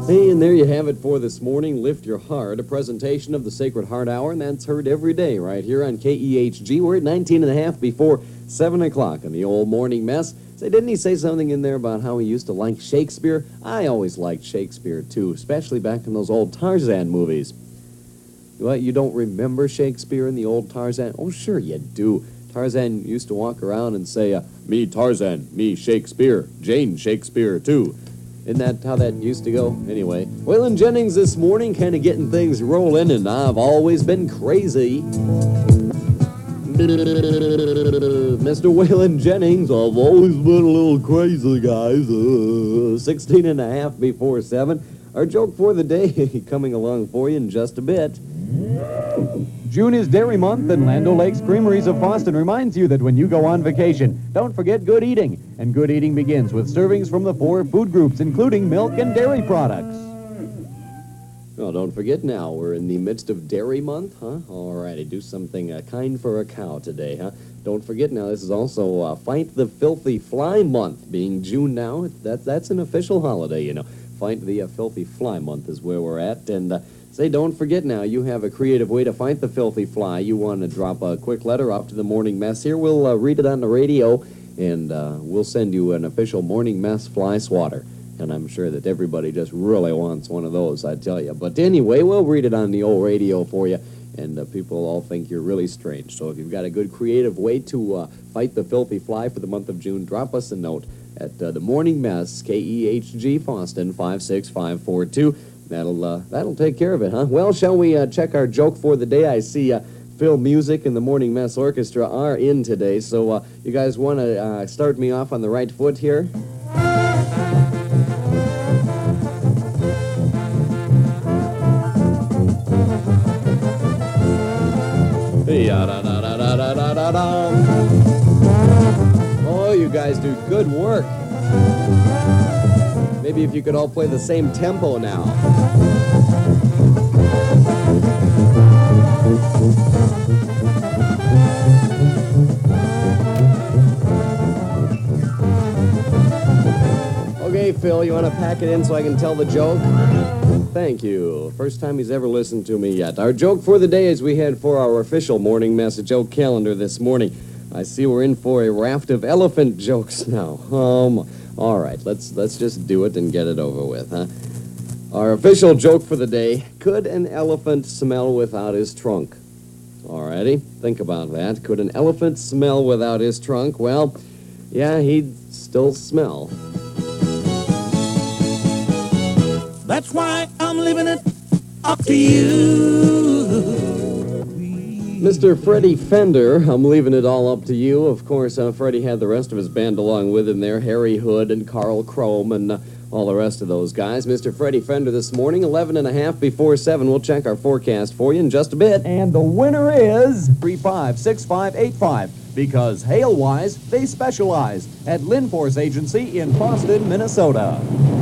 Hey, and there you have it for this morning. Lift Your Heart, a presentation of the Sacred Heart Hour, and that's heard every day right here on KEHG. We're at 19 and a half before 7 o'clock in the old morning mess. Say, didn't he say something in there about how he used to like Shakespeare? I always liked Shakespeare, too, especially back in those old Tarzan movies. What, you don't remember Shakespeare in the old Tarzan? Oh, sure you do. Tarzan used to walk around and say, me Tarzan, me Shakespeare, Jane Shakespeare, too. Isn't that how that used to go? Anyway, Waylon Jennings this morning, kind of getting things rolling, and I've always been crazy. Mr. Waylon Jennings, I've always been a little crazy, guys. 16 and a half before 7. Our joke for the day coming along for you in just a bit. June is Dairy Month, and Land O'Lakes Creameries of Boston reminds you that when you go on vacation, don't forget good eating. And good eating begins with servings from the 4 food groups, including milk and dairy products. Well, don't forget now, we're in the midst of Dairy Month, huh? All righty, do something kind for a cow today, huh? Don't forget now, this is also Fight the Filthy Fly Month, being June now. That's an official holiday, you know. Fight the Filthy Fly Month is where we're at, and... Say, don't forget now, you have a creative way to fight the filthy fly. You want to drop a quick letter off to the Morning Mess here. We'll read it on the radio, and we'll send you an official Morning Mess fly swatter. And I'm sure that everybody just really wants one of those, I tell you. But anyway, we'll read it on the old radio for you, and people all think you're really strange. So if you've got a good creative way to fight the filthy fly for the month of June, drop us a note at the Morning Mess, KEHG, Boston, 56542. That'll take care of it, huh? Well, shall we check our joke for the day? I see Phil Music and the Morning Mess Orchestra are in today, so you guys want to start me off on the right foot here? Oh, you guys do good work. Maybe if you could all play the same tempo now. Okay, Phil, you want to pack it in so I can tell the joke? Thank you. First time he's ever listened to me yet. Our joke for the day is we had for our official Morning Message joke calendar this morning. I see we're in for a raft of elephant jokes now. All right, let's just do it and get it over with, huh? Our official joke for the day, could an elephant smell without his trunk? All righty, think about that. Could an elephant smell without his trunk? Well, yeah, he'd still smell. That's why I'm leaving it up to you. Mr. Freddie Fender, I'm leaving it all up to you. Of course, Freddie had the rest of his band along with him there, Harry Hood and Carl Chrome and all the rest of those guys. Mr. Freddie Fender this morning, 11 and a half before 7. We'll check our forecast for you in just a bit. And the winner is 356585, because hail-wise, they specialize at Linforce Agency in Boston, Minnesota.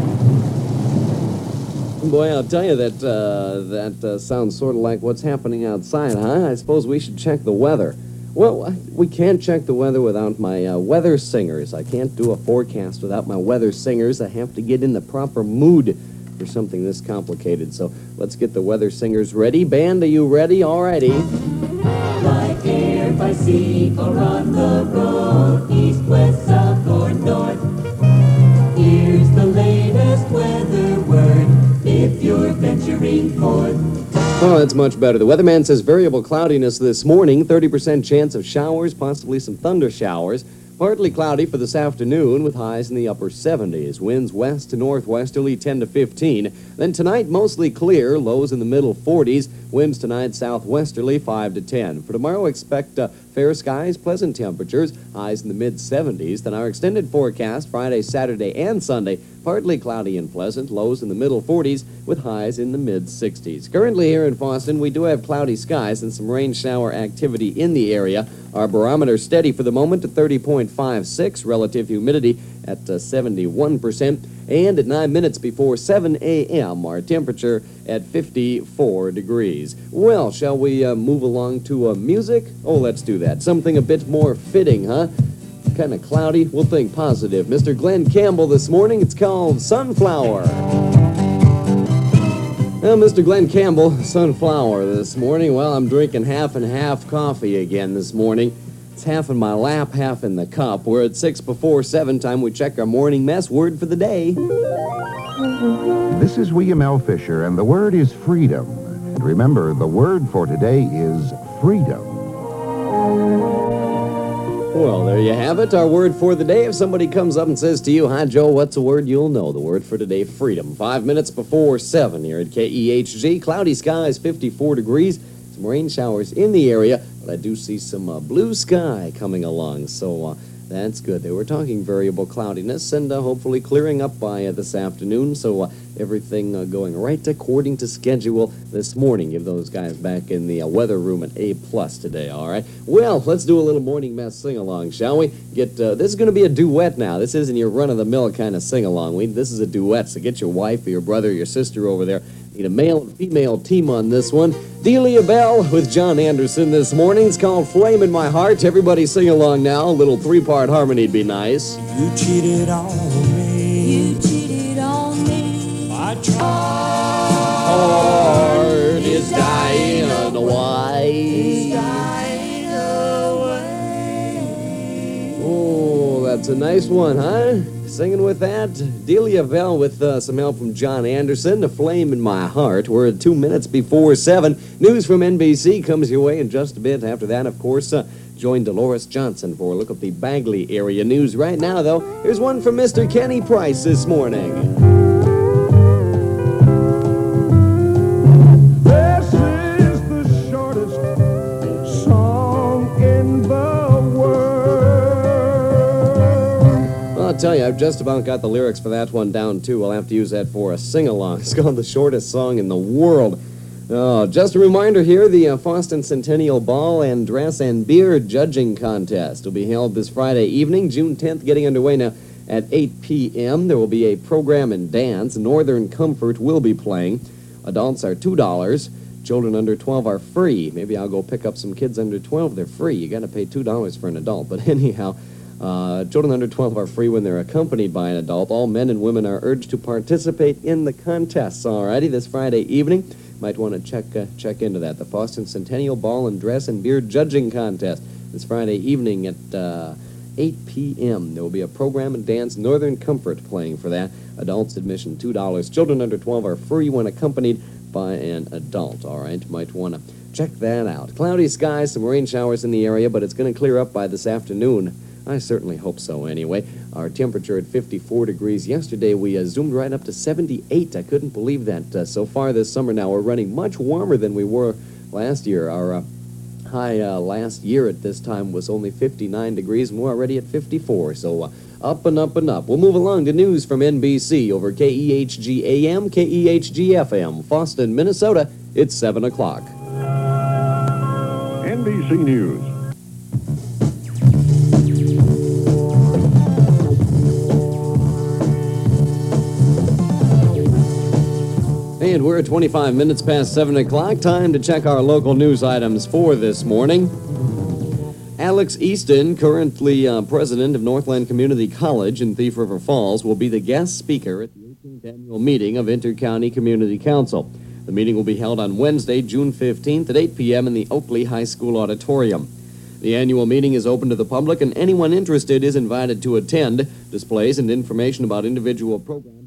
Boy, I'll tell you that sounds sort of like what's happening outside, huh? I suppose we should check the weather. Well, we can't check the weather without my weather singers. I can't do a forecast without my weather singers. I have to get in the proper mood for something this complicated. So let's get the weather singers ready. Band, are you ready? All righty. By air, by sea, or on the road, east, west, south, or north. Here's the latest weather word if you're venturing forth. Oh, that's much better. The weatherman says variable cloudiness this morning, 30% chance of showers, possibly some thunder showers. Partly cloudy for this afternoon with highs in the upper 70s. Winds west to northwesterly 10 to 15. Then tonight, mostly clear, lows in the middle 40s. Winds tonight southwesterly 5 to 10. For tomorrow, expect fair skies, pleasant temperatures, highs in the mid-70s. Then our extended forecast, Friday, Saturday, and Sunday, partly cloudy and pleasant, lows in the middle 40s with highs in the mid-60s. Currently here in Boston, we do have cloudy skies and some rain shower activity in the area. Our barometer steady for the moment at 30.56, relative humidity at 71%, and at 9 minutes before 7 a.m., our temperature at 54 degrees. Well, shall we move along to music? Oh, let's do that. Something a bit more fitting, huh? Kind of cloudy. We'll think positive. Mr. Glenn Campbell this morning. It's called Sunflower. Well, Mr. Glenn Campbell, sunflower this morning. Well, I'm drinking half and half coffee again this morning. It's half in my lap, half in the cup. We're at 6 before 7 time. We check our morning mess word for the day. This is William L. Fisher, and the word is freedom. And remember, the word for today is freedom. Well, there you have it, our word for the day. If somebody comes up and says to you, "Hi, Joe, what's the word?" You'll know the word for today, freedom. 5 minutes before 7 here at KEHG. Cloudy skies, 54 degrees. Some rain showers in the area, but I do see some blue sky coming along, so that's good. They were talking variable cloudiness and hopefully clearing up by this afternoon, so everything going right according to schedule this morning. Give those guys back in the weather room an A+ today, all right? Well, let's do a little morning mess sing-along, shall we? This is going to be a duet now. This isn't your run-of-the-mill kind of sing-along. This is a duet, so get your wife or your brother or your sister over there. Need a male and female team on this one. Delia Bell with John Anderson this morning. It's called Flame in My Heart. Everybody sing along now. A little 3-part harmony'd be nice. You cheated on me. You cheated on me. I tried. Heart is dying away. Dying away. Oh, that's a nice one, huh? Singing with that, Delia Bell with some help from John Anderson, A Flame in My Heart. We're at 2 minutes before 7. News from NBC comes your way in just a bit. After that, of course, join Dolores Johnson for a look at the Bagley area news. Right now, though, here's one from Mr. Kenny Price this morning. This is the shortest song in the world. Well, I'll tell you, I've just about got the lyrics for that one down, too. I'll have to use that for a sing-along. It's called The Shortest Song in the World. Oh, just a reminder here, the Foston Centennial Ball and Dress and Beer Judging Contest will be held this Friday evening, June 10th, getting underway now at 8 p.m. There will be a program and dance. Northern Comfort will be playing. Adults are $2. Children under 12 are free. Maybe I'll go pick up some kids under 12. They're free. You got to pay $2 for an adult. But anyhow, children under 12 are free when they're accompanied by an adult. All men and women are urged to participate in the contests. Alrighty, this Friday evening. Might want to check into that. The Foston Centennial Ball and Dress and Beer Judging Contest this Friday evening at 8 p.m. There will be a program and dance. Northern Comfort playing for that. Adults admission $2. Children under 12 are free when accompanied by an adult. All right, might want to check that out. Cloudy skies, some rain showers in the area, but it's going to clear up by this afternoon. I certainly hope so anyway. Our temperature at 54 degrees. Yesterday we zoomed right up to 78. I couldn't believe that. So far this summer now we're running much warmer than we were last year. Our high last year at this time was only 59 degrees, and we're already at 54. So up and up and up. We'll move along to news from NBC over KEHG AM, KEHG FM, Foston, Minnesota. It's 7 o'clock. NBC News. And we're at 25 minutes past 7 o'clock. Time to check our local news items for this morning. Alex Easton, currently president of Northland Community College in Thief River Falls, will be the guest speaker at the 18th annual meeting of Inter-County Community Council. The meeting will be held on Wednesday, June 15th at 8 p.m. in the Oakley High School auditorium. The annual meeting is open to the public, and anyone interested is invited to attend. Displays and information about individual programs